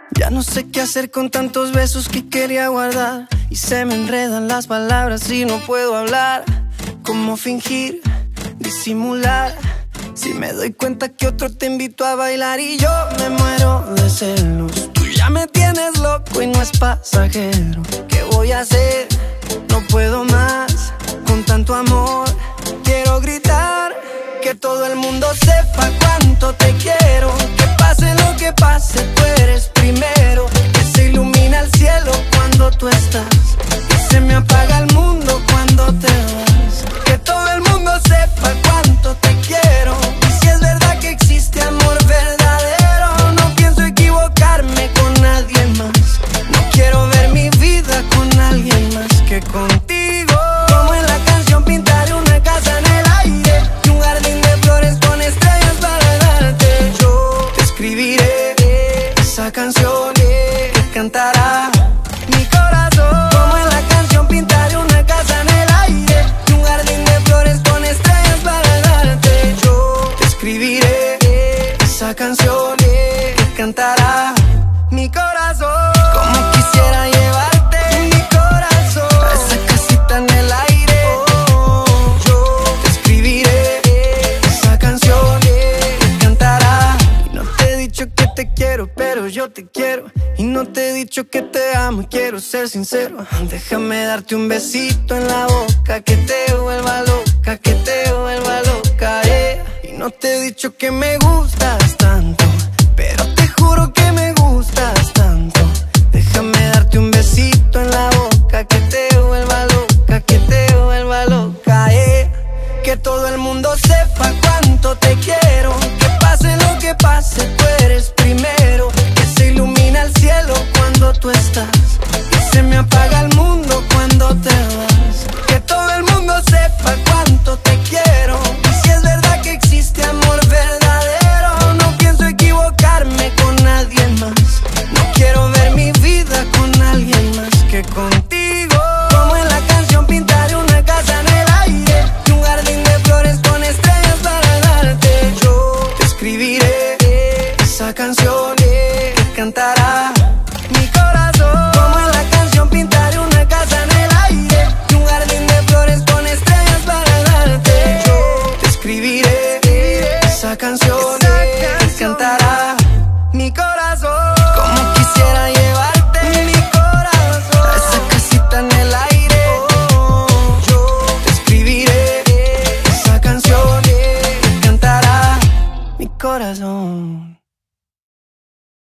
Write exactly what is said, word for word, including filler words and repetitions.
Ya no sé qué hacer con tantos besos que quería guardar, y se me enredan las palabras y no puedo hablar. ¿Cómo fingir, disimular, si me doy cuenta que otro te invitó a bailar? Y yo me muero de celos. Tú ya me tienes loco y no es pasajero. ¿Qué voy a hacer? No puedo más con tanto amor. Quiero gritar, que todo el mundo sepa cuánto te quiero. Que pase lo que pase, tú eres primero. Que se ilumina el cielo cuando tú estás, que se me apaga el mundo cuando te vas. Que todo el mundo sepa cuánto te quiero. Y si es verdad que existe amor verdadero, no pienso equivocarme con nadie más. No quiero ver mi vida con alguien más que contigo. Como en la canción, pintaré una casa en el aire y un jardín de flores con estrellas para darte. Yo te escribiré esa canción que cantará mi corazón. Como en la canción, pintaré una casa en el aire y un jardín de flores con estrellas para darte. Yo te escribiré esa canción que cantará mi corazón. Como quisiera llevarte en mi corazón a esa casita en el aire. Oh, yo te escribiré esa canción que cantará. Y no te he dicho que te quiero, pero yo te quiero. Y no te he dicho que te amo y quiero ser sincero. Déjame darte un besito en la boca que te vuelva loca, que te vuelva loca, eh. Y no te he dicho que me gustas tanto, pero te juro que me gustas tanto. Déjame darte un besito en la boca que te vuelva loca, que te vuelva loca, eh. Que todo el mundo sepa cuánto te quiero. Que pase lo que pase, tú eres primero. Que se ilumina el cielo cuando tú estás, que se me apaga el mundo cuando te vas. Que todo el mundo sepa cuánto te quiero. Y si es verdad que existe amor verdadero, no pienso equivocarme con nadie más. No quiero ver mi vida con alguien más que contigo. Como en la canción, pintaré una casa en el aire y un jardín de flores con estrellas para darte. Yo te escribiré esa canción